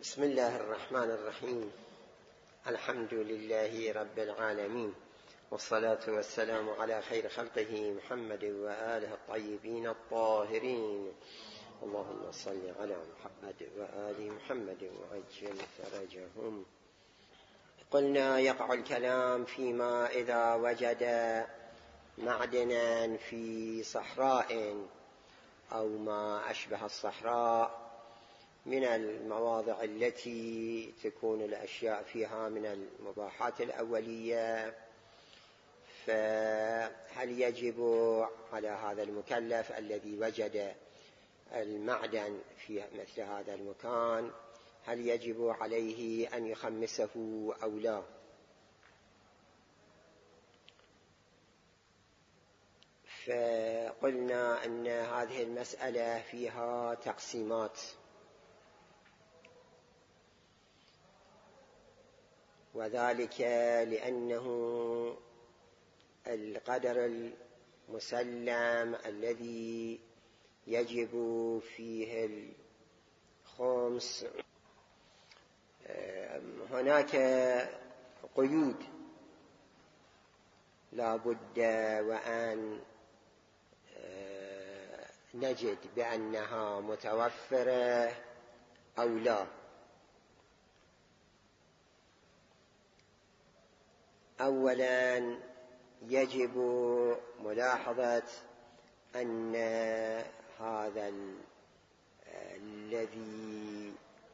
بسم الله الرحمن الرحيم. الحمد لله رب العالمين، والصلاة والسلام على خير خلقه محمد وآله الطيبين الطاهرين. اللهم صل على محمد وآل محمد وعجل فرجهم. قلنا يقع الكلام فيما إذا وجد معدنا في صحراء أو ما أشبه الصحراء من المواضع التي تكون الأشياء فيها من المباحات الأولية، فهل يجب على هذا المكلف الذي وجد المعدن في مثل هذا المكان هل يجب عليه أن يخمسه أو لا؟ فقلنا أن هذه المسألة فيها تقسيمات، وذلك لأنه القدر المسلم الذي يجب فيه الخمس هناك قيود لا بد وأن نجد بأنها متوفرة أو لا. أولا يجب ملاحظة أن هذا الذي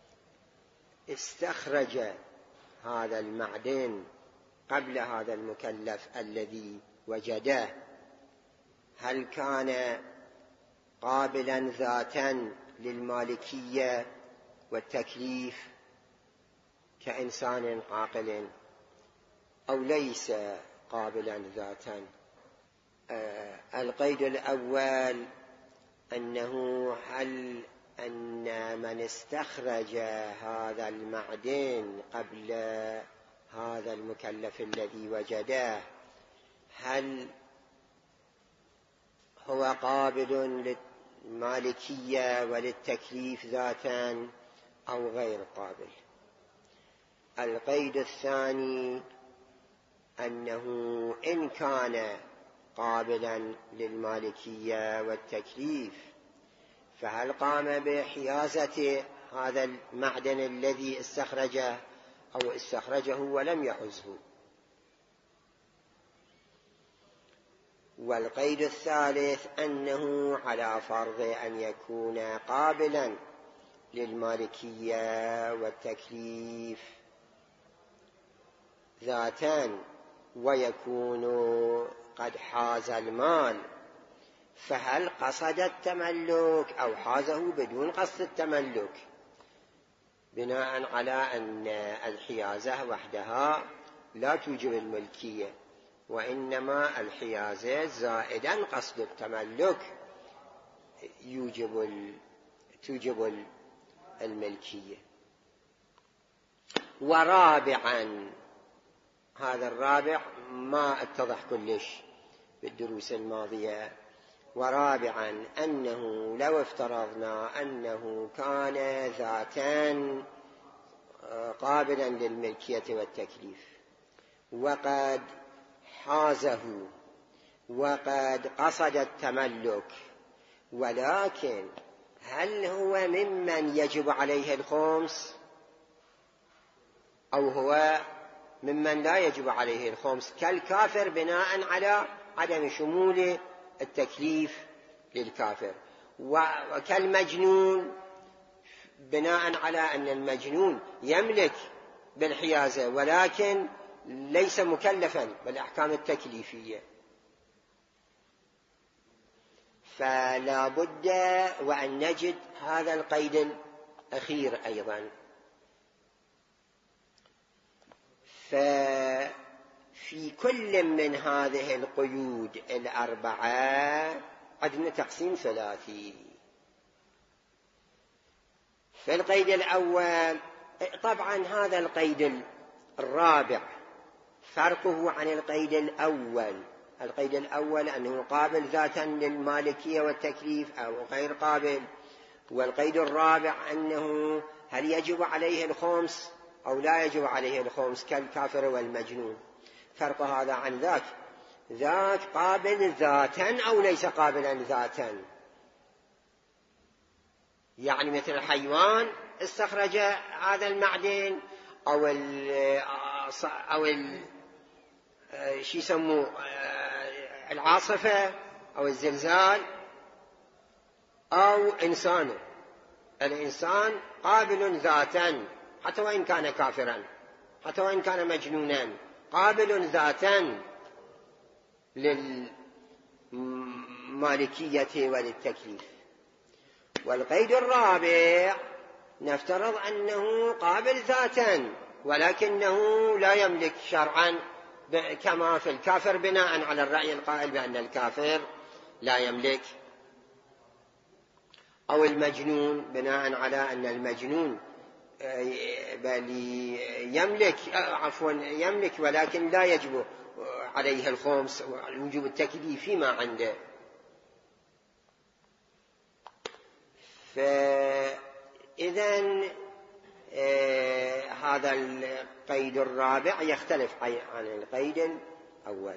استخرج هذا المعدن قبل هذا المكلف الذي وجده هل كان قابلا ذاتا للمالكية والتكليف كإنسان عاقل أو ليس قابلا ذاتا. القيد الأول أنه هل أن من استخرج هذا المعدن قبل هذا المكلف الذي وجده هل هو قابل للمالكية وللتكليف ذاتا أو غير قابل. القيد الثاني أنه إن كان قابلا للمالكية والتكليف فهل قام بحيازة هذا المعدن الذي استخرجه أو استخرجه ولم يحزه. والقيد الثالث أنه على فرض أن يكون قابلا للمالكية والتكليف ذاتان ويكون قد حاز المال فهل قصد التملك أو حازه بدون قصد التملك، بناء على أن الحيازة وحدها لا توجب الملكية وإنما الحيازة زائدا قصد التملك توجب الملكية. ورابعا، هذا الرابع ما اتضح كلش بالدروس الماضية، ورابعا أنه لو افترضنا أنه كان ذاتا قابلا للملكية والتكليف وقد حازه وقد قصد التملك، ولكن هل هو ممن يجب عليه الخمس أو هو ممن لا يجب عليه الخمس كالكافر بناء على عدم شمول التكليف للكافر، وكالمجنون بناء على أن المجنون يملك بالحيازة ولكن ليس مكلفا بالأحكام التكليفية. فلا بد وأن نجد هذا القيد الأخير أيضا. ففي كل من هذه القيود الأربعة عندنا تقسيم ثلاثي. في القيد الأول طبعا هذا القيد الرابع فرقه عن القيد الأول. القيد الأول أنه قابل ذاتا للمالكية والتكليف أو غير قابل، والقيد الرابع أنه هل يجب عليه الخمس أو لا يجب عليه الخمس كالكافر والمجنون. فرق هذا عن ذاك، ذاك قابل ذاتا أو ليس قابلا ذاتا، يعني مثل الحيوان استخرج هذا المعدن أو شو يسموه العاصفة أو الزلزال، أو إنسان. الإنسان قابل ذاتا حتى وإن كان كافرا، حتى وإن كان مجنونا، قابل ذاتا للمالكية وللتكليف. والقيد الرابع نفترض أنه قابل ذاتا ولكنه لا يملك شرعا كما في الكافر، بناء على الرأي القائل بأن الكافر لا يملك، أو المجنون بناء على أن المجنون بل يملك ولكن لا يجب عليه الخمس وجوب التكليف فيما عنده. فإذن هذا القيد الرابع يختلف عن القيد الأول.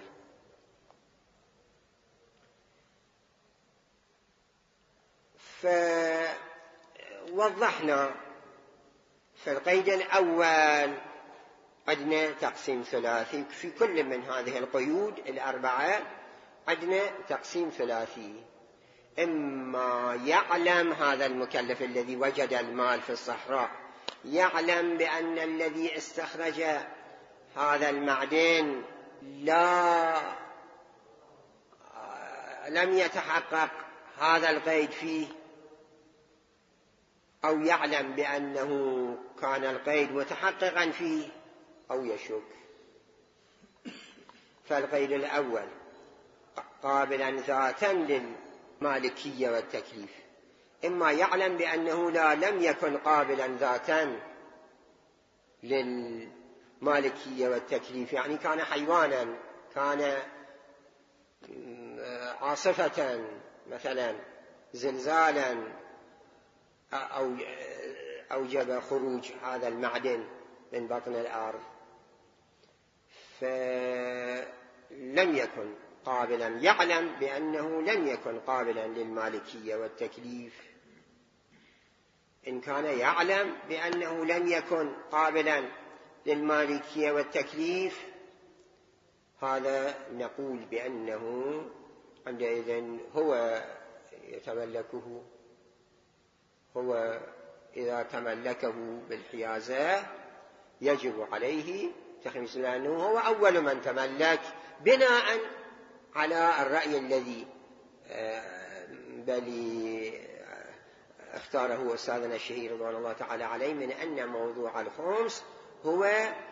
فوضحنا في القيد الأول عندنا تقسيم ثلاثي، في كل من هذه القيود الأربعة عندنا تقسيم ثلاثي. إما يعلم هذا المكلف الذي وجد المال في الصحراء، يعلم بأن الذي استخرج هذا المعدن لم يتحقق هذا القيد فيه، أو يعلم بأنه كان القيد متحققا فيه، أو يشك. فالقيد الأول قابلا ذاتا للمالكية والتكليف، إما يعلم بأنه لم يكن قابلا ذاتا للمالكية والتكليف، يعني كان حيوانا، كان عاصفة مثلا، زلزالا، أو أوجب خروج هذا المعدن من بطن الأرض، فلم يكن قابلا، يعلم بأنه لم يكن قابلا للمالكية والتكليف. إن كان يعلم بأنه لم يكن قابلا للمالكية والتكليف، هذا نقول بأنه عندئذ هو يتملكه، هو إذا تملكه بالحيازة يجب عليه تخميس، لأنه هو أول من تملك، بناء على الرأي الذي اختاره أستاذنا الشهير رضوان الله تعالى عليه، من أن موضوع الخمس هو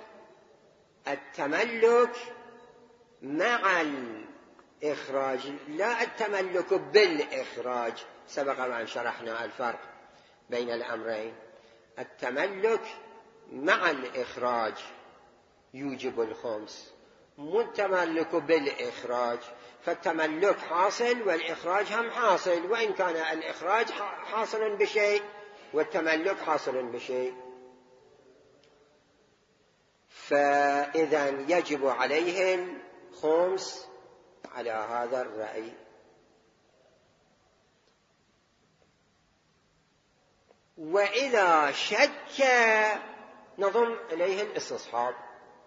التملك مع الإخراج، لا التملك بالإخراج. سبق وأن شرحنا الفرق بين الأمرين. التملك مع الإخراج يوجب الخمس، مو التملك بالإخراج. فالتملك حاصل والإخراج هم حاصل، وإن كان الإخراج حاصل بشيء والتملك حاصل بشيء. فإذا يجب عليه الخمس على هذا الرأي. وإذا شك نضم إليه الاستصحاب.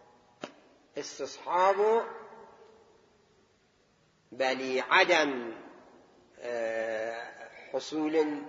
استصحاب بل عدم حصول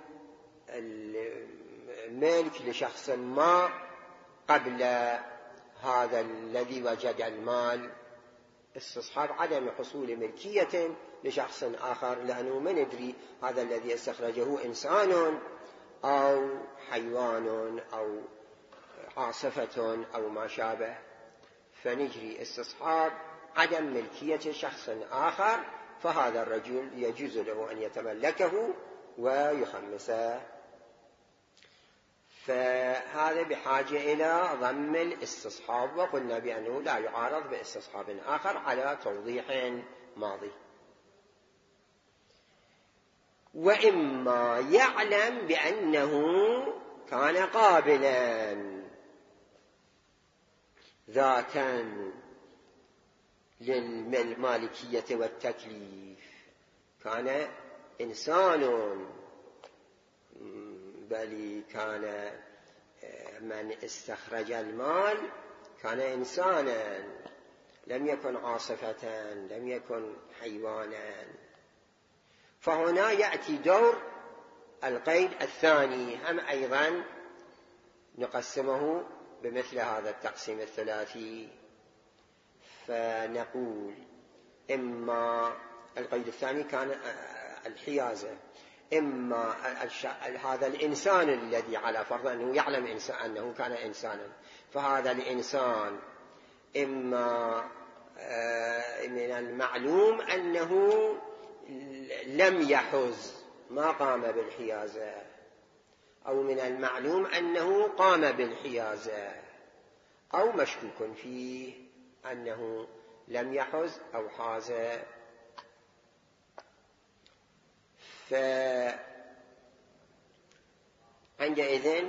الملك لشخص ما قبل هذا الذي وجد المال. استصحاب عدم حصول ملكية لشخص آخر، لأنه ما ندري هذا الذي استخرجه إنسان أو حيوان أو عاصفة أو ما شابه، فنجري استصحاب عدم ملكية شخص آخر، فهذا الرجل يجوز له أن يتملكه ويخمسه. فهذا بحاجة إلى ضم الاستصحاب، وقلنا بأنه لا يعارض باستصحاب آخر على توضيح ماضي. وإما يعلم بأنه كان قابلا ذاتا للمالكية والتكليف، كان إنسان، بل كان من استخرج المال كان إنسانا، لم يكن عاصفة، لم يكن حيوانا. فهنا يأتي دور القيد الثاني، هم أيضا نقسمه بمثل هذا التقسيم الثلاثي، فنقول إما القيد الثاني كان الحيازة، إما هذا الإنسان الذي على فرض أنه يعلم أنه كان إنسانا، فهذا الإنسان إما من المعلوم أنه لم يحز، ما قام بالحيازة، أو من المعلوم أنه قام بالحيازة، أو مشكوك فيه أنه لم يحز أو حاز. فعندئذ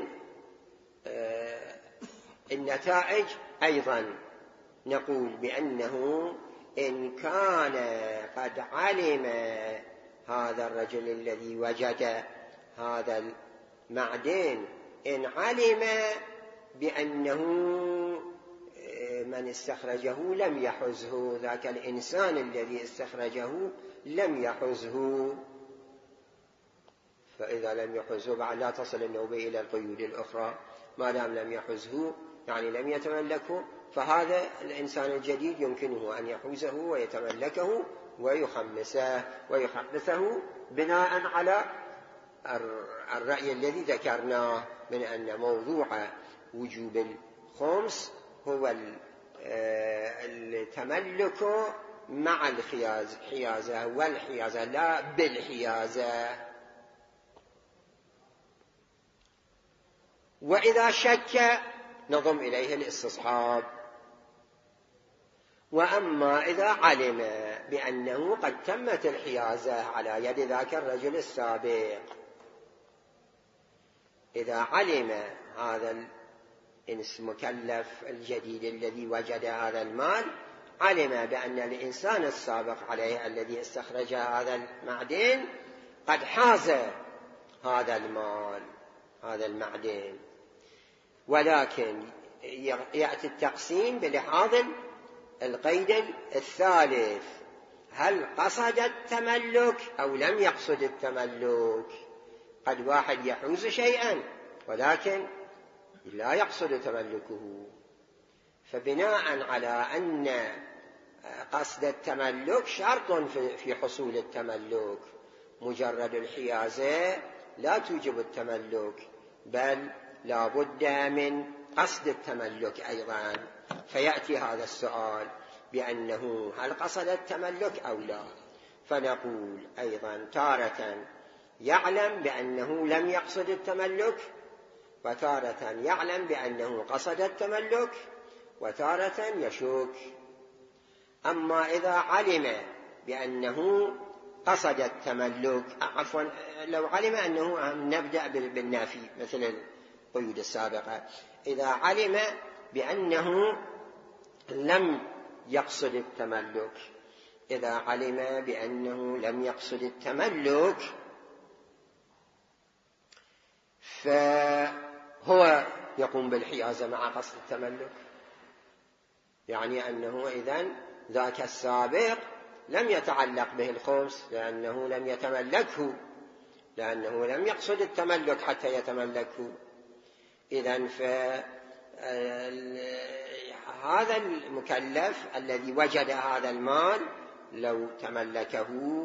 النتائج أيضا نقول بأنه إن كان قد علم هذا الرجل الذي وجد هذا المعدن، إن علم بأنه من استخرجه لم يحزه، ذاك الإنسان الذي استخرجه لم يحزه، فإذا لم يحزه بعد لا تصل النوبة إلى القيود الأخرى، ما دام لم يحزه يعني لم يتملكه، فهذا الإنسان الجديد يمكنه أن يحوزه ويتملكه ويخمسه ويحدثه بناء على الرأي الذي ذكرناه من أن موضوع وجوب الخمس هو التملك مع الحيازة والحيازة لا بالحيازة. وإذا شك نضم إليه الاستصحاب. وأما إذا علم بأنه قد تمت الحيازة على يد ذاك الرجل السابق، إذا علم هذا المكلف الجديد الذي وجد هذا المال، علم بأن الإنسان السابق عليه الذي استخرج هذا المعدن قد حاز هذا المال، هذا المعدن، ولكن يأتي التقسيم بلحاظ القيد الثالث: هل قصد التملك أو لم يقصد التملك؟ قد واحد يحوز شيئا ولكن لا يقصد تملكه، فبناء على أن قصد التملك شرط في حصول التملك، مجرد الحيازة لا توجب التملك، بل لا بد من قصد التملك أيضا. فيأتي هذا السؤال بأنه هل قصد التملك أو لا، فنقول أيضا تارة يعلم بأنه لم يقصد التملك، وتارة يعلم بأنه قصد التملك، وتارة يشك. أما إذا علم بأنه قصد التملك، عفوا، لو علم أنه، نبدأ بالنافي مثل القيود السابقة، إذا علم بأنه لم يقصد التملك، إذا علم بأنه لم يقصد التملك فهو يقوم بالحيازة مع قصد التملك، يعني أنه إذن ذاك السابق لم يتعلق به الخمس لأنه لم يتملكه، لأنه لم يقصد التملك حتى يتملكه. إذن هذا المكلف الذي وجد هذا المال لو تملكه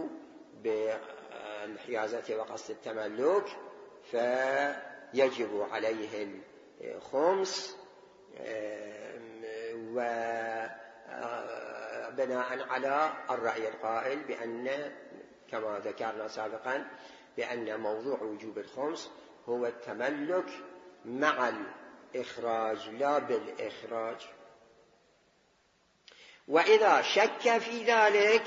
بالحيازة وقصد التملك فيجب عليه الخمس، وبناء على الرأي القائل بأن كما ذكرنا سابقا بأن موضوع وجوب الخمس هو التملك مع الإخراج لا بالإخراج. وإذا شك في ذلك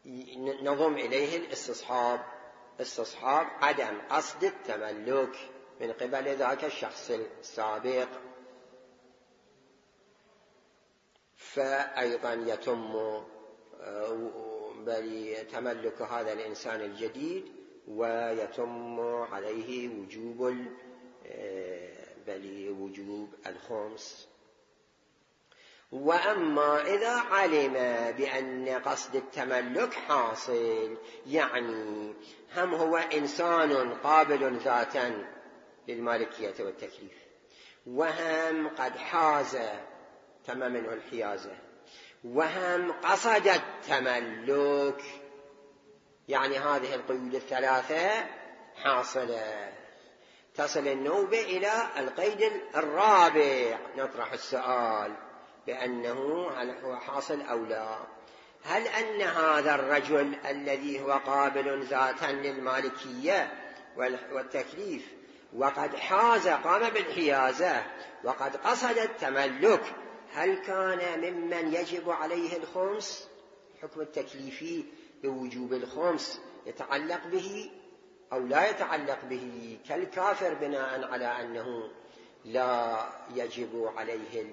نضم إليه الاستصحاب، استصحاب عدم قصد التملك، من قبل ذاك الشخص السابق، فأيضا يتم بل تملك هذا الإنسان الجديد، ويتم عليه وجوب الخمس. وأما إذا علم بأن قصد التملك حاصل، يعني هم هو إنسان قابل ذاتا للمالكية والتكليف، وهم قد حاز تم منه الحيازة، وهم قصد التملك، يعني هذه القيود الثلاثة حاصلة، تصل النوبة إلى القيد الرابع. نطرح السؤال بأنه هل هو حاصل أو لا؟ هل أن هذا الرجل الذي هو قابل ذاتا للمالكية والتكليف وقد حاز قام بالحيازة وقد قصد التملك، هل كان ممن يجب عليه الخمس؟ الحكم التكليفي بوجوب الخمس يتعلق به أو لا يتعلق به؟ كالكافر بناء على أنه لا يجب عليه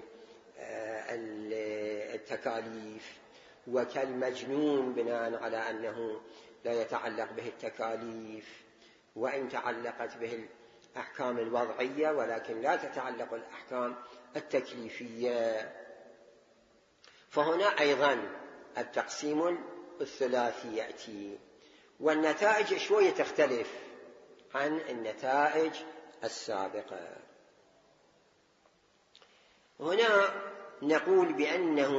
التكاليف، وكالمجنون بناء على أنه لا يتعلق به التكاليف، وإن تعلقت به الأحكام الوضعية ولكن لا تتعلق الأحكام التكليفية. فهنا أيضا التقسيم الثلاثي يأتي، والنتائج شوية تختلف عن النتائج السابقة. هنا نقول بأنه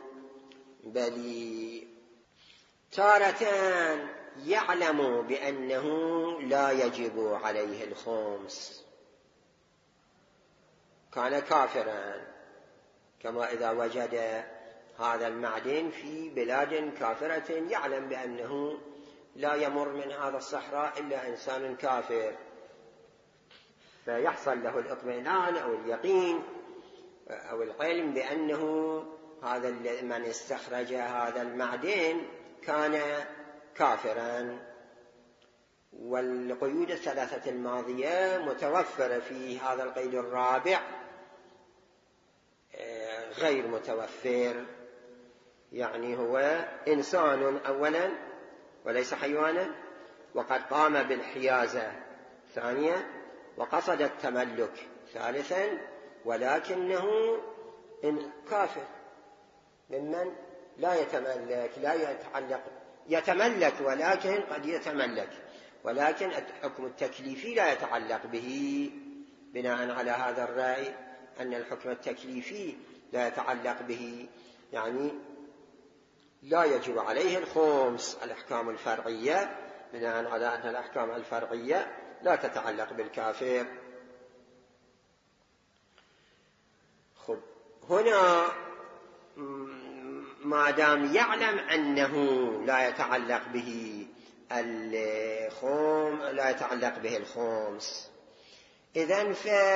بل تارة يعلم بأنه لا يجب عليه الخمس، كان كافرا، كما إذا وجد هذا المعدن في بلاد كافرة يعلم بأنه لا يمر من هذا الصحراء إلا إنسان كافر، فيحصل له الإطمئنان أو اليقين أو العلم بأنه هذا من استخرج هذا المعدن كان كافرا. والقيود الثلاثة الماضية متوفرة في هذا القيد الرابع غير متوفر، يعني هو إنسان أولا وليس حيوانا، وقد قام بالحيازة ثانيا، وقصد التملك ثالثا، ولكنه كافر ممن لا يتملك، لا يتملك ولكن قد يتملك، ولكن الحكم التكليفي لا يتعلق به. بناء على هذا الرأي أن الحكم التكليفي لا يتعلق به، يعني لا يجب عليه الخمس. الأحكام الفرعية بناء على أن الأحكام الفرعية لا تتعلق بالكافر. هنا ما دام يعلم أنه لا يتعلق به الخمس، إذن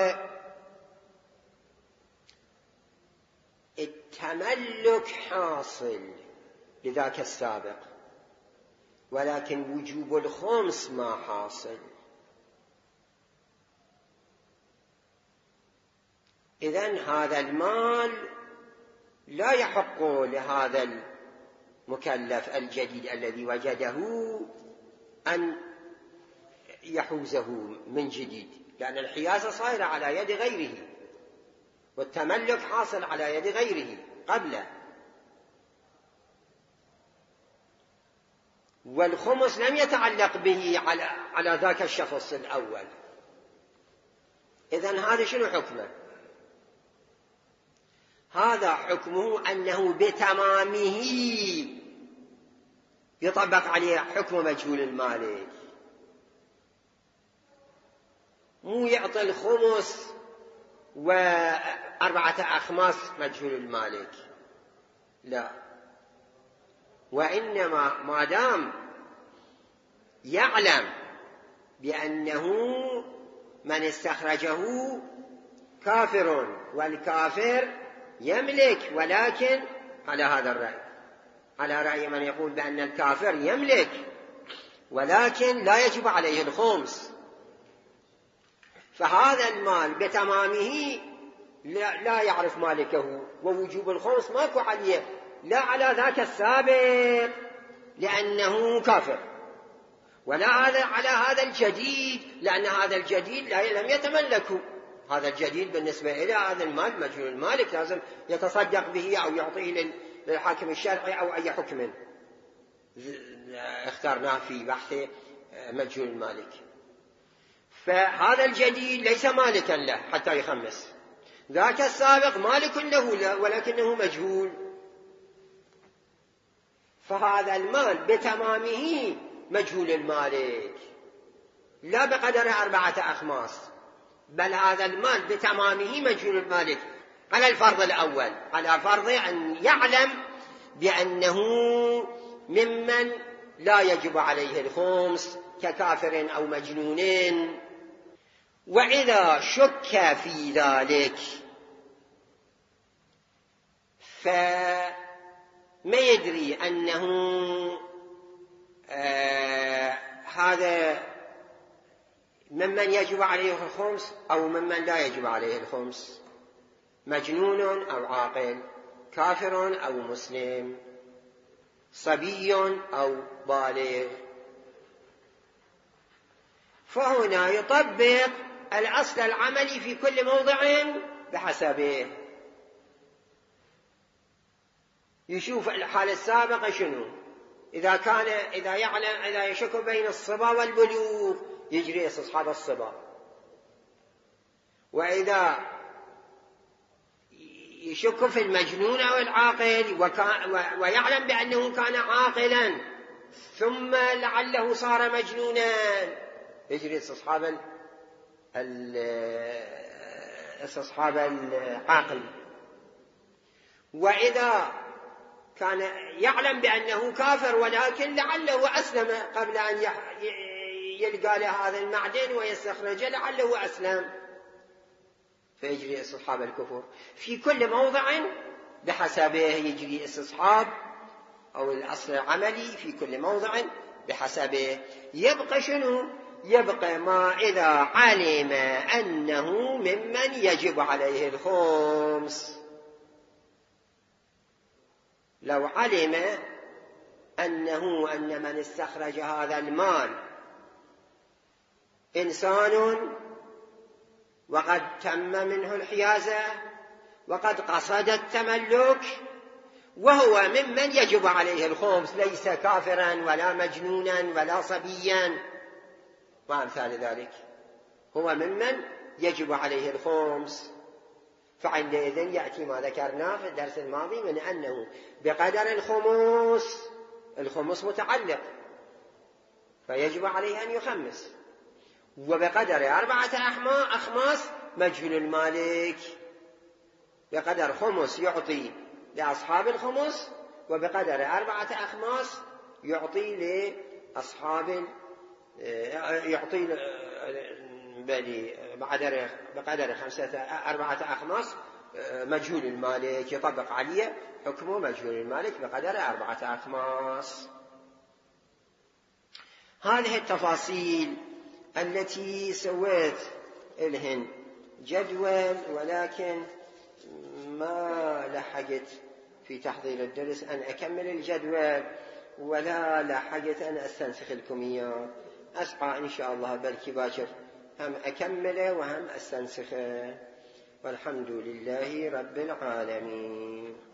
فالتملك حاصل لذاك السابق، ولكن وجوب الخمس ما حاصل. إذن هذا المال لا يحق لهذا المكلف الجديد الذي وجده أن يحوزه من جديد، لأن الحيازة صايرة على يد غيره، والتملك حاصل على يد غيره قبله، والخمس لم يتعلق به على ذاك الشخص الأول. إذن هذا شنو حكمه؟ هذا حكمه أنه بتمامه يطبق عليه حكم مجهول المالك، مو يعطي الخمس و4 أخماس مجهول المالك، لا، وإنما ما دام يعلم بأنه من استخرجه كافر، والكافر يملك، ولكن على هذا الرأي، على رأي من يقول بأن الكافر يملك ولكن لا يجب عليه الخمس، فهذا المال بتمامه لا يعرف مالكه، ووجوب الخمس ماكو عليه، لا على ذاك السابق لأنه كافر، ولا على هذا الجديد لأن هذا الجديد لم يتملكه. هذا الجديد بالنسبة إلى هذا المال مجهول المالك لازم يتصدق به أو يعطيه للحاكم الشرعي أو أي حكم اخترناه في بحث مجهول المالك. فهذا الجديد ليس مالكا له حتى يخمس، ذاك السابق مالك له ولكنه مجهول. فهذا المال بتمامه مجهول المالك لا بقدر 4 أخماس، بل هذا المال بتمامه مجهول المالك على الفرض الأول، على فرض أن يعلم بأنه ممن لا يجب عليه الخمس ككافر أو مجنون. وإذا شك في ذلك فما يدري أنه هذا ممن يجب عليه الخمس أو ممن لا يجب عليه الخمس، مجنون أو عاقل، كافر أو مسلم، صبي أو بالغ. فهنا يطبق الأصل العملي في كل موضع بحسبه، يشوف الحال السابقة شنو، إذا يشك بين الصبا والبلوغ يجري استصحاب الصبا، وإذا يشك في المجنون أو العاقل ويعلم بأنه كان عاقلا ثم لعله صار مجنونا يجري استصحاب العاقل. وإذا كان يعلم بأنه كافر ولكن لعله أسلم قبل أن يلقى له هذا المعدن ويستخرج لعله أسلم فيجري استصحاب الكفر. في كل موضع بحسبه يجري استصحاب أو الأصل العملي في كل موضع بحسبه. يبقى شنو؟ يبقى ما إذا علم أنه ممن يجب عليه الخمس. لو علم أن من استخرج هذا المال إنسان وقد تم منه الحيازة وقد قصد التملك وهو ممن يجب عليه الخمس، ليس كافرا ولا مجنونا ولا صبيا وأمثال ذلك، هو ممن يجب عليه الخمس، فعندئذ يأتي ما ذكرناه في الدرس الماضي من أنه بقدر الخمس متعلق فيجب عليه أن يخمس، وبقدر 4 أخماس مجهول المالك، بقدر خمس يعطي لأصحاب الخمس وبقدر 4 أخماس يعطي لأصحاب بقدر 4 أخماس مجهول المالك، يطبق عليه حكمه مجهول المالك بقدر 4 أخماس. هذه التفاصيل التي سويت لهن جدول، ولكن ما لحقت في تحضير الدرس أن أكمل الجدول ولا لحقت أن أستنسخ لكم إياه. أسعى إن شاء الله بلكي باكر هم أكمله وهم أستنسخه، والحمد لله رب العالمين.